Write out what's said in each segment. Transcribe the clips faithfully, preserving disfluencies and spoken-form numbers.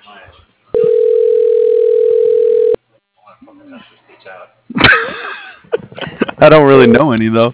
I don't really know any though.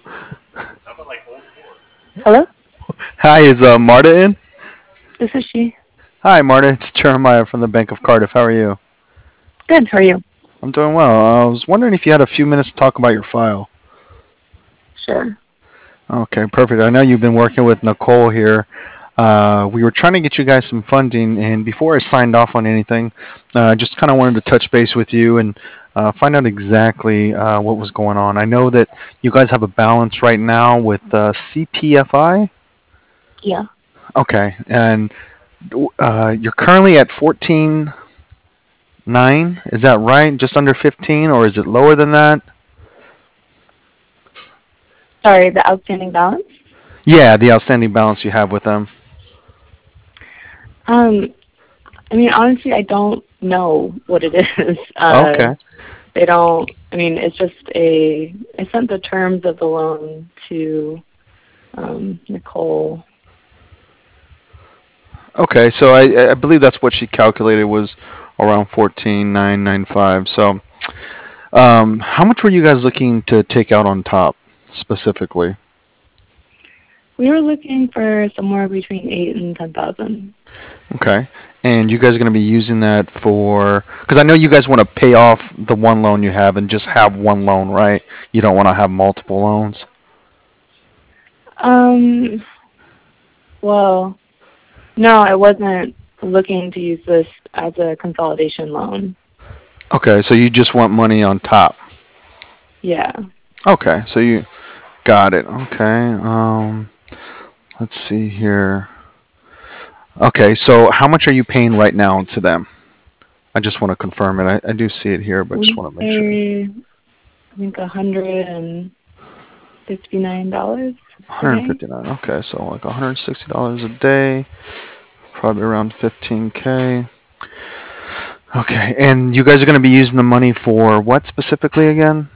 Hello? Hi, is uh, Marta in? This is she. Hi, Marta. It's Jeremiah from the Bank of Cardiff. How are you? Good, how are you? I'm doing well. I was wondering if you had a few minutes to talk about your file. Sure. Okay, perfect. I know you've been working with Nicole here. Uh, we were trying to get you guys some funding, and before I signed off on anything, uh, I just kind of wanted to touch base with you and uh, find out exactly uh, what was going on. I know that you guys have a balance right now with uh, C P F I. Yeah. Okay, and uh, you're currently at fourteen nine. Is that right? Just under fifteen, or is it lower than that? Sorry, the outstanding balance? Yeah, the outstanding balance you have with them. Um, I mean, honestly, I don't know what it is. Uh, Okay. they don't, I mean, it's just a, I sent the terms of the loan to um, Nicole. Okay, so I, I believe that's what she calculated was around fourteen nine nine five. So, um, how much were you guys looking to take out on top specifically? We were looking for somewhere between eight and ten thousand. Okay, and you guys are going to be using that for because I know you guys want to pay off the one loan you have and just have one loan, right? You don't want to have multiple loans. Um, well, no, I wasn't looking to use this as a consolidation loan. Okay, so you just want money on top. Yeah. Okay, so you got it. Okay, um, let's see here. Okay, so how much are you paying right now to them? I just want to confirm it. I, I do see it here, but just We want to make sure. pay, I think, one hundred and fifty-nine dollars a day. one hundred fifty-nine. Okay, so like one hundred sixty dollars a day, probably around fifteen k. Okay, and you guys are going to be using the money for what specifically again?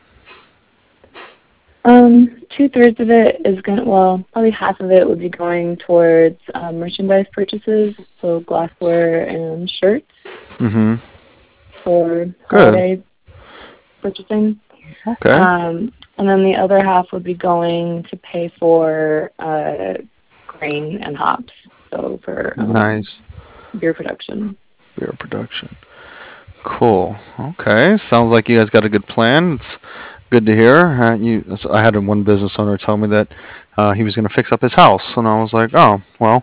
Um, two thirds of it is going to, well, probably half of it would be going towards um, merchandise purchases, so glassware and shirts Mm-hmm. for Good. holiday purchasing. Okay. Um, and then the other half would be going to pay for uh, grain and hops, so for Nice. um, beer production. Beer production. Cool. Okay. Sounds like you guys got a good plan. It's good to hear. Uh, you, so I had one business owner tell me that uh, he was going to fix up his house, and I was like, oh, well,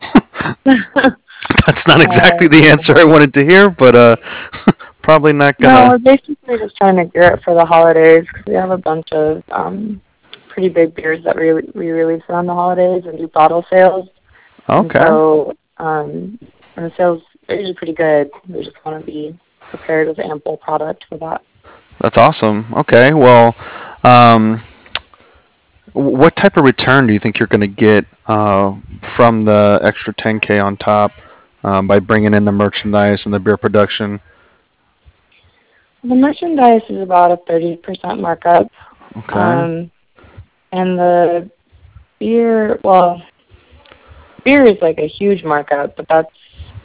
that's not exactly uh, the answer I wanted to hear, but uh, probably not no, gonna. we're basically just trying to gear it for the holidays because we have a bunch of um, pretty big beers that we we release around the holidays and do bottle sales. And Okay. so um, and the sales are usually pretty good. We just want to be prepared with ample product for that. That's awesome. Okay. Well, um, wh- what type of return do you think you're going to get uh, from the extra ten k on top um, by bringing in the merchandise and the beer production? The merchandise is about a thirty percent markup. Okay. Um, and the beer, well, beer is like a huge markup, but that's,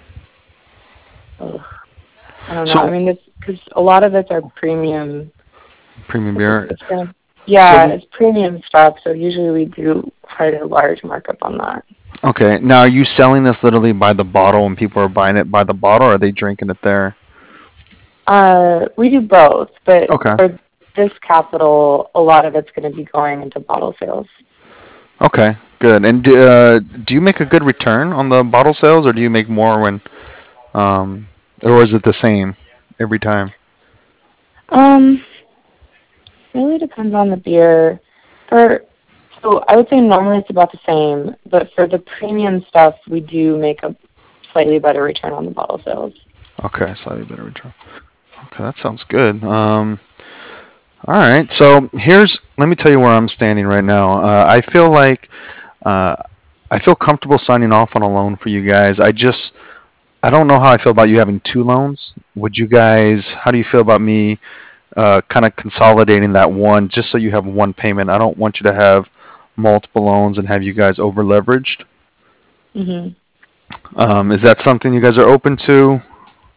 ugh, I don't know. I So mean, it's because a lot of it's our premium. premium It's, beer. it's gonna, What? yeah, it's premium stuff. So usually we do quite a large markup on that. Okay. Now, are you selling this literally by the bottle, and people are buying it by the bottle, or are they drinking it there? Uh, we do both, but Okay. for this capital, a lot of it's going to be going into bottle sales. Okay. Good. And do, uh, do you make a good return on the bottle sales, or do you make more when, um, or is it the same every time? Um, really depends on the beer. For so I would say normally it's about the same, but for the premium stuff, we do make a slightly better return on the bottle sales. Okay, slightly better return. Okay, that sounds good. Um, all right. So here's, let me tell you where I'm standing right now. Uh, I feel like uh, I feel comfortable signing off on a loan for you guys. I just I don't know how I feel about you having two loans. Would you guys? How do you feel about me uh, kind of consolidating that one just so you have one payment? I don't want you to have multiple loans and have you guys over leveraged. Mhm. Um, is that something you guys are open to?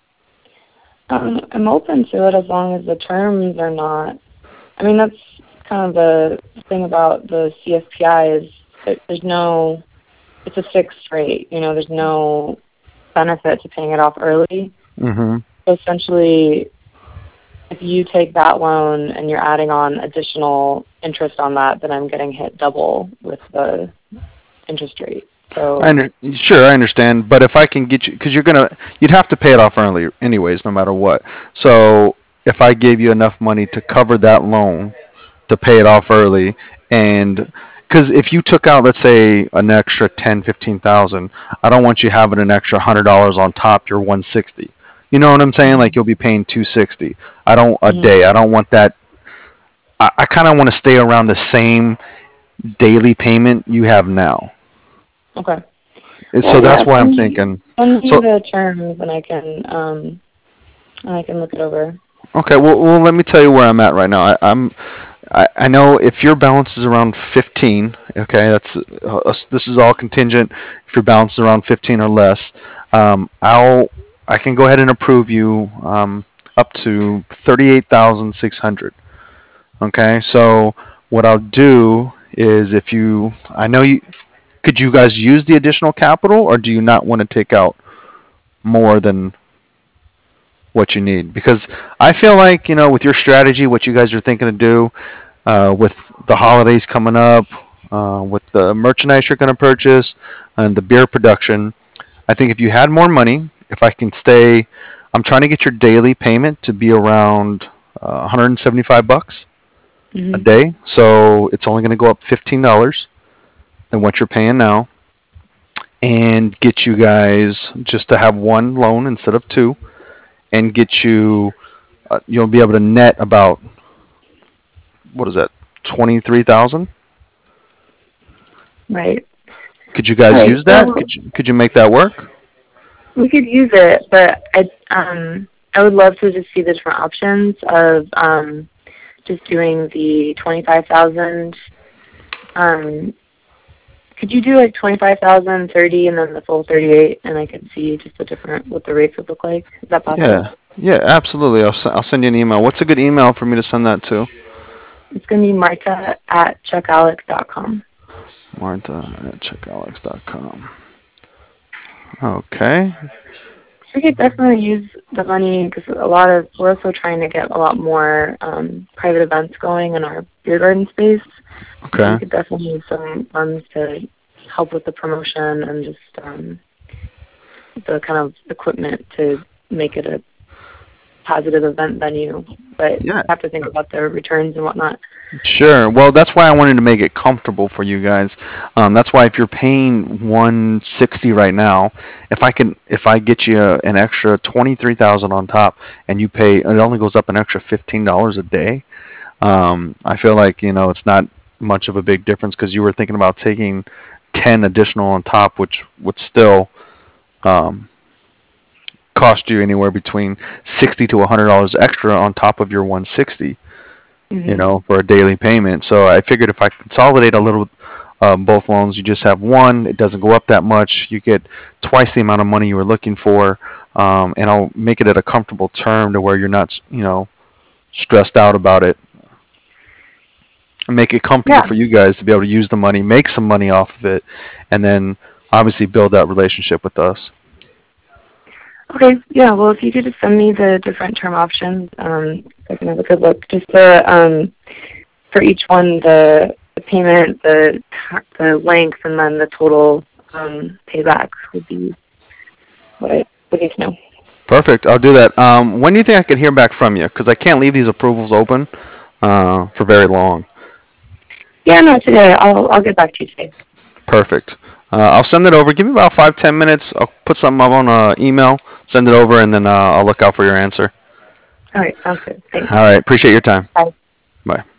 Um, I'm open to it as long as the terms are not. I mean, that's kind of the thing about the C F P I is that there's no. It's a fixed rate. You know, there's no benefit to paying it off early. Mm-hmm. So essentially, if you take that loan and you're adding on additional interest on that, then I'm getting hit double with the interest rate. So I under, sure, I understand, but if I can get you, because you're gonna, you'd have to pay it off early anyways, no matter what. So if I gave you enough money to cover that loan to pay it off early, and because if you took out, let's say, an extra ten, fifteen thousand, I don't want you having an extra hundred dollars on top your one sixty. You know what I'm saying? Like you'll be paying two sixty. I don't a mhm. day. I don't want that. I, I kind of want to stay around the same daily payment you have now. Okay. And so Well, that's yeah, why I'm send me, thinking. send me So the terms and I can um and I can look it over. okay, well, well, let me tell you where I'm at right now. I, I'm I, I know if your balance is around fifteen, okay, that's uh, this is all contingent. If your balance is around fifteen or less, um, I'll I can go ahead and approve you um, up to thirty-eight thousand six hundred. Okay, so what I'll do is if you, I know you, could you guys use the additional capital, or do you not want to take out more than what you need? Because I feel like, you know, with your strategy, what you guys are thinking to do, uh, with the holidays coming up, uh, with the merchandise you're going to purchase, and the beer production, I think if you had more money, if I can stay, I'm trying to get your daily payment to be around uh, one hundred seventy-five bucks a Mhm. day. So it's only going to go up fifteen dollars than what you're paying now, and get you guys just to have one loan instead of two, and get you, uh, you'll be able to net about, what is that, twenty-three thousand. Right. Could you All guys right. use that? So Could you could you make that work? we could use it, but I um I would love to just see the different options of um just doing the twenty five thousand. Um, could you do like twenty five thousand, thirty, and then the full thirty eight, and I could see just the different what the rates would look like? Is that possible? Yeah, yeah, absolutely. I'll s- I'll send you an email. What's a good email for me to send that to? It's gonna be Marta at chuck alex dot com. Martha at check alex dot com. Okay. We could definitely use the money because a lot of we're also trying to get a lot more um, private events going in our beer garden space. So we Okay. could definitely use some funds to help with the promotion and just um, the kind of equipment to make it a positive event venue. But Yeah. have to think about the returns and whatnot. Sure. Well, that's why I wanted to make it comfortable for you guys. Um, that's why if you're paying one sixty right now, if I can, if I get you an extra twenty three thousand on top, and you pay, it only goes up an extra fifteen dollars a day. Um, I feel like you know it's not much of a big difference because you were thinking about taking ten additional on top, which would still um, cost you anywhere between sixty to a hundred dollars extra on top of your one sixty. You Hmm. know, for a daily payment. So I figured if I consolidate a little, um, both loans, you just have one. It doesn't go up that much. You get twice the amount of money you were looking for, um, and I'll make it at a comfortable term to where you're not, you know, stressed out about it. And make it comfortable Yeah. for you guys to be able to use the money, make some money off of it, and then obviously build that relationship with us. Okay. Yeah. Well, if you could just send me the different term options, um, so I can have a good look. Just the um, for each one, the, the payment, the the length, and then the total um, payback would be what I would need to know. Perfect. I'll do that. Um, when do you think I could hear back from you? Because I can't leave these approvals open uh, for very long. Yeah, no, today. I'll I'll get back to you today. Perfect. Uh, I'll send it over. Give me about five, ten minutes. I'll put something up on uh, email, send it over, and then uh, I'll look out for your answer. All right, sounds good. Thanks. All right. Appreciate your time. Bye. Bye.